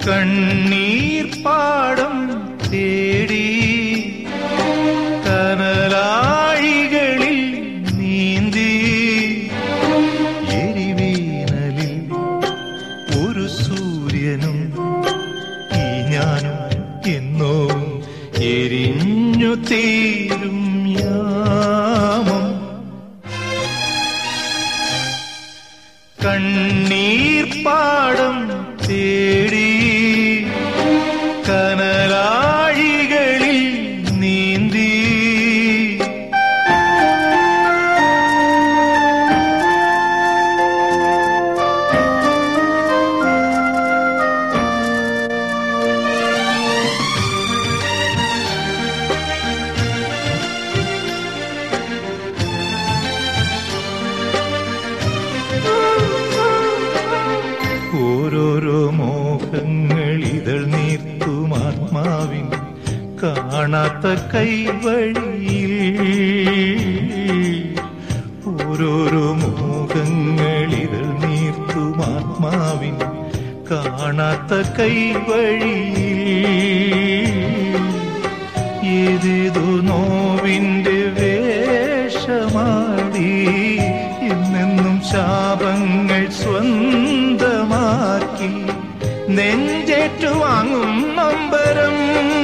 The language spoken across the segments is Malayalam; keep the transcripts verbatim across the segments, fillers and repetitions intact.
കണ്ണീർ പാടം തേടി കനലാഴികളിൽ നീന്തി എരിവേനലിൽ ഒരു സൂര്യനും ഈ ഞാനും എന്നോ എരിഞ്ഞു തീരും യാമം. കണ്ണീർ പാടം തേടി കനലാഴികളിൽ നീന്തി ഓരോരോ മോഹങ്ങൾ ഇതൾ നീർത്തും ആത്മാവിൻ കാണാത്ത കൈവഴിയിൽ. ഓരോരോ മോഹങ്ങൾ ഇതൾ നീർത്തും ആത്മാവിൻ കാണാത്ത കൈവഴിയിൽ. ഏതേതോ നോവിന്റെ വേഷമാടി എന്നെന്നും ശാപങ്ങൾ സ്വന്തമാക്കി നെഞ്ചേറ്റുവാങ്ങും നൊമ്പരം.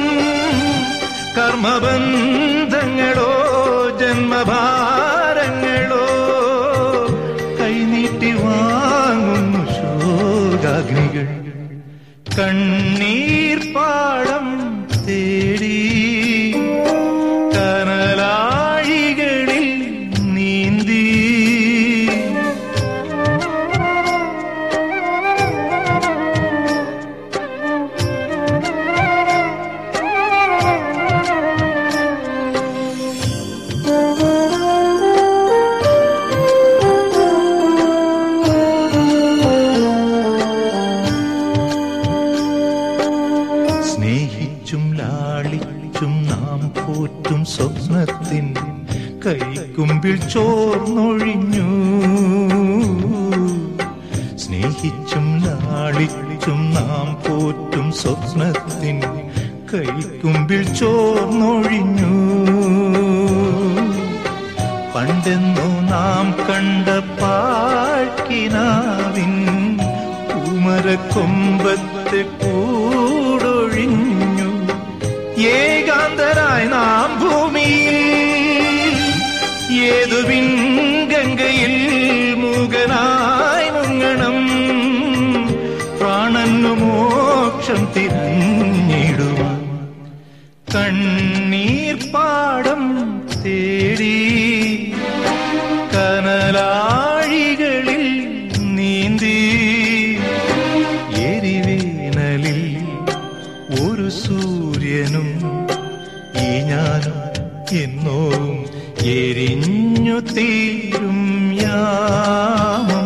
കർമ്മബന്ധങ്ങളോ ജന്മഭാരങ്ങളോ കൈനീട്ടി വാങ്ങുന്നു ശോകാഗ്നികൾ. കണ്ണീർ പാടം തേടി കനലാഴികളിൽ നീന്തി. സ്നേഹിച്ചും ലാളിച്ചും നാം പോറ്റും സ്വപ്നത്തിൻ കൈക്കുമ്പിൽ ചോർന്നൊഴിഞ്ഞു. സ്നേഹിച്ചും ലാളിച്ചും നാം പോറ്റും സ്വപ്നത്തിൻ കൈക്കുമ്പിൽ ചോർന്നൊഴിഞ്ഞു. പണ്ടെന്നോ നാം കണ്ട പാഴ്ക്കിനാവിൻ പൂമരക്കൊമ്പത്തെ കൂടൊഴിഞ്ഞു. ഏകാന്തരായി നാം ഭൂമിയിൽ ഏതു പിൻഗംഗയിൽ മൂകനായി മുങ്ങണം. പ്രാണനു മോക്ഷം തിരഞ്ഞിടുവാൻ കണ്ണീർ പാടം തേടി കനലാഴികളിൽ നീന്തി. എരിവേനലിൽ ഒരു സൂര്യനും ഈ ഞാനും എന്നോ എരിഞ്ഞു തീരും യാമം.